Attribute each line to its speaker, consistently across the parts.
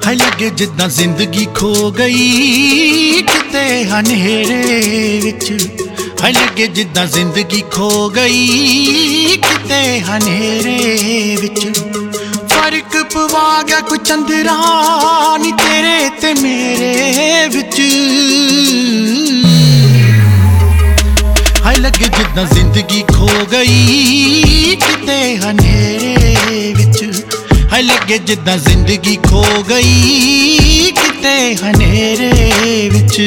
Speaker 1: ਹਾਏ ਲੱਗੇ ਜਿੱਦਾਂ ਜ਼ਿੰਦਗੀ ਖੋ ਗਈ ਕਿਤੇ ਹਨੇਰੇ ਵਿੱਚ। ਹਾਏ ਲੱਗੇ ਜਿੱਦਾਂ ਜ਼ਿੰਦਗੀ ਖੋ ਗਈ ਕਿਤੇ ਹਨੇਰੇ ਵਿੱਚ। ਫਰਕ ਪਵਾ ਗਿਆ ਕੋਈ ਚੰਦਰਾ ਨੀ ਤੇਰੇ ਤੇ ਮੇਰੇ ਵਿੱਚ। ਹਾਏ ਲੱਗੇ ਜਿੱਦਾਂ ਜ਼ਿੰਦਗੀ ਖੋ ਗਈ ਕਿਤੇ ਹਨੇਰੇ ਵਿੱਚ। ਹਾਏ ਲੱਗੇ ਜਿੱਦਾਂ ਜ਼ਿੰਦਗੀ ਖੋ ਗਈ ਕਿਤੇ ਹਨੇਰੇ ਵਿੱਚ।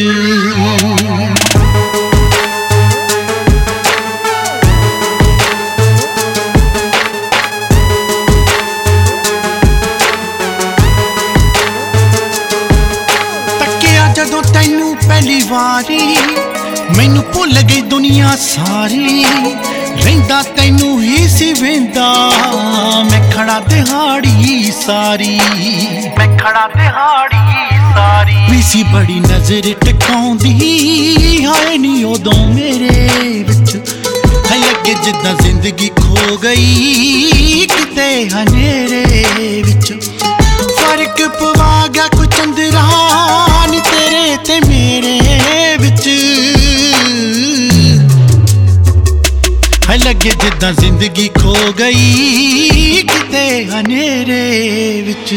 Speaker 1: ਤੱਕਿਆ ਜਦੋਂ ਤੈਨੂੰ ਪਹਿਲੀ ਵਾਰੀ ਮੈਨੂੰ ਭੁੱਲ ਗਈ ਦੁਨੀਆ ਸਾਰੀ। ਰਹਿੰਦਾ ਤੈਨੂੰ ਹੀ ਸੀ ਵੇਂਦਾ ਮੈਂ ਖੜਾ ਦਿਹਾੜੀ ਸਾਰੀ। ਮੈਂ ਖੜਾ ਦਿਹਾੜੀ ਸਾਰੀ ਵੀ ਸੀ ਬੜੀ ਨਜ਼ਰ ਟਿਕਾਉਂਦੀ ਹਾਏ ਨੀ ਉਦੋਂ ਮੇਰੇ ਵਿੱਚ। ਹਾਏ ਲੱਗੇ ਜਿੱਦਾਂ ਜ਼ਿੰਦਗੀ ਖੋ ਗਈ ਕਿਤੇ ਹਨੇਰੇ ਵਿੱਚ। ਫਰਕ ਪਵਾ ਗਿਆ ਕੋਈ ਚੰਦਰਾ ਨੀ ਤੇਰੇ ਤੇ ਮੇਰੇ ਵਿੱਚ। ਹਾਏ ਲੱਗੇ ਜਿੱਦਾਂ ਜ਼ਿੰਦਗੀ ਖੋ ਗਈ ਕਿਤੇ ਹਨੇਰੇ ਵਿੱਚ।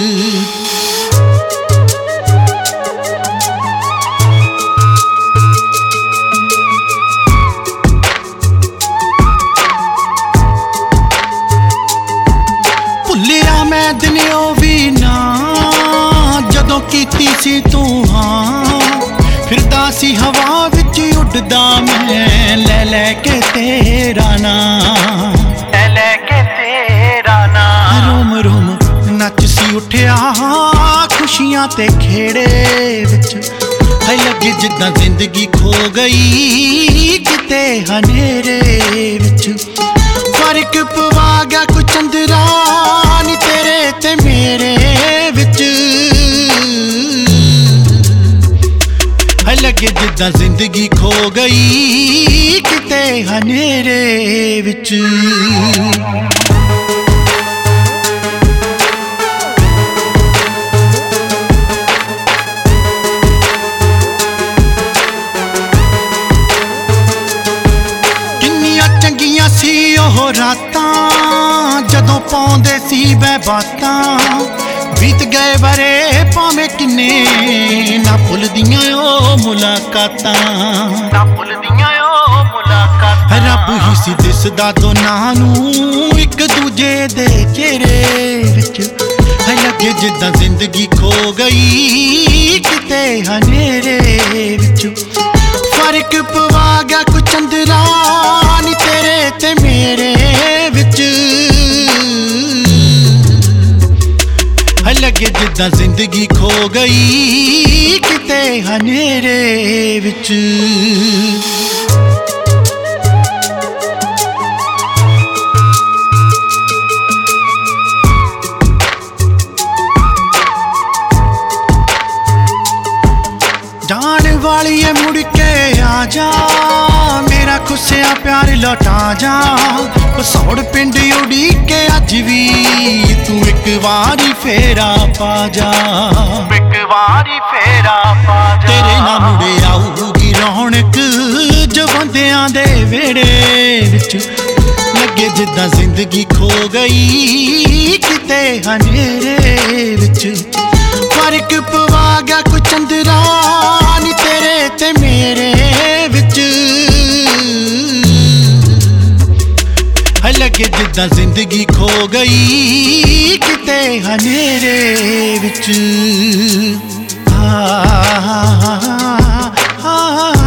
Speaker 1: ਭੁੱਲਿਆ ਮੈਂ ਦਿਨ ਉਹ ਵੀ ਨਾ ਜਦੋਂ ਕੀਤੀ ਸੀ ਤੂੰ ਹਾਂ। ਫਿਰਦਾ ਸੀ ਹਵਾ ਵਿੱਚ ਉੱਡਦਾ ਮੈਂ ਲੈ ਲੈ ਕੇ ਤੇਰਾ ਨਾਂ। ਲੈ ਲੈ ਕੇ ਤੇਰਾ ਨਾਂ। ਰੋਮ ਰੋਮ ਨੱਚ ਸੀ ਉੱਠਿਆ ਖੁਸ਼ੀਆਂ ਤੇ ਖੇੜੇ ਵਿੱਚ। ਹਾਏ ਲੱਗੇ ਜਿੱਦਾਂ ਜ਼ਿੰਦਗੀ ਖੋ ਗਈ ਕਿਤੇ ਹਨੇਰੇ ਵਿੱਚ। ਫਰਕ ਪਵਾ ਗਿਆ ਕੋਈ ਚੰਦਰਾ ਨੀ ਤੇਰੇ ਤੇ ਮੇਰੇ ਵਿੱਚ। ਹਾਏ ਲੱਗੇ ਜਿੱਦਾਂ ਜ਼ਿੰਦਗੀ ਖੋ ਗਈ ਕਿਤੇ ਹਨੇਰੇ ਵਿੱਚ। ਕਿੰਨੀਆਂ ਚੰਗੀਆਂ ਸੀ ਉਹ ਰਾਤਾਂ ਜਦੋਂ ਪਾਉਂਦੇ ਸੀ ਬੈ ਬਾਤਾਂ। ਬੀਤ ਗਏ ਵਰੇ ਭਾਵੇਂ ਕਿੰਨੇ ਨਾ ਭੁੱਲਦੀਆਂ ਉਹ ਮੁਲਾਕਾਤਾਂ। ਨਾ ਭੁੱਲਦੀਆਂ ਉਹ ਮੁਲਾਕਾਤਾਂ। ਰੱਬ ਹੀ ਸੀ ਦਿਸਦਾ ਦੋਨਾਂ ਨੂੰ ਇੱਕ ਦੂਜੇ ਦੇ ਚਿਹਰੇ ਵਿੱਚ। ਹਾਏ ਲੱਗੇ ਜਿੱਦਾਂ ਜ਼ਿੰਦਗੀ ਖੋ ਗਈ ਕਿਤੇ ਹਨੇਰੇ ਵਿੱਚ। ਫਰਕ ਪਵਾ ਗਿਆ ਕੋਈ ਚੰਦਰਾ ਨੀ ਤੇਰੇ ਤੇ ਮੇਰੇ ਵਿੱਚ। ਹਾਏ ਲੱਗੇ ਜਿੱਦਾਂ ਜ਼ਿੰਦਗੀ ਖੋ ਗਈ ਕਿਤੇ ਹਨੇਰੇ ਵਿੱਚ। ਜਾਣ ਵਾਲੀਏ ਮੁੜ ਕੇ ਆ ਜਾ ਮੇਰਾ ਖੁੱਸਿਆ ਪਿਆਰ ਲੌਟਾ ਜਾ। ਸੌੜ ਪਿੰਡ ਉਡੀਕ ਕੇ ਅੱਜ ਵੀ ਤੂੰ ਇੱਕ ਵਾਰੀ ਫੇਰਾ ਪਾ ਜਾ। ਇੱਕ ਵਾਰੀ ਫੇਰਾ ਪਾ ਜਾ। ਤੇਰੇ ਨਾਲ ਮੁੜੇ ਆਊਗੀ ਰੌਣਕ ਜਵੰਦਿਆਂ ਦੇ ਵਿਹੜੇ ਵਿੱਚ। ਲੱਗੇ ਜਿੱਦਾਂ ਜ਼ਿੰਦਗੀ ਖੋ ਗਈ ਕਿਤੇ ਹਨੇਰੇ ਵਿੱਚ। ਫਰਕ ਪਵਾ ਗਿਆ ਕੋਈ ਚੰਦਰਾ ਨੀ ਤੇਰੇ ਤੇ ਮੇਰੇ ਵਿੱਚ। ਹਾਏ ਲੱਗੇ ਜਿੱਦਾਂ ਜ਼ਿੰਦਗੀ ਖੋ ਗਈ ਕਿਤੇ ਹਨੇਰੇ ਵਿੱਚ।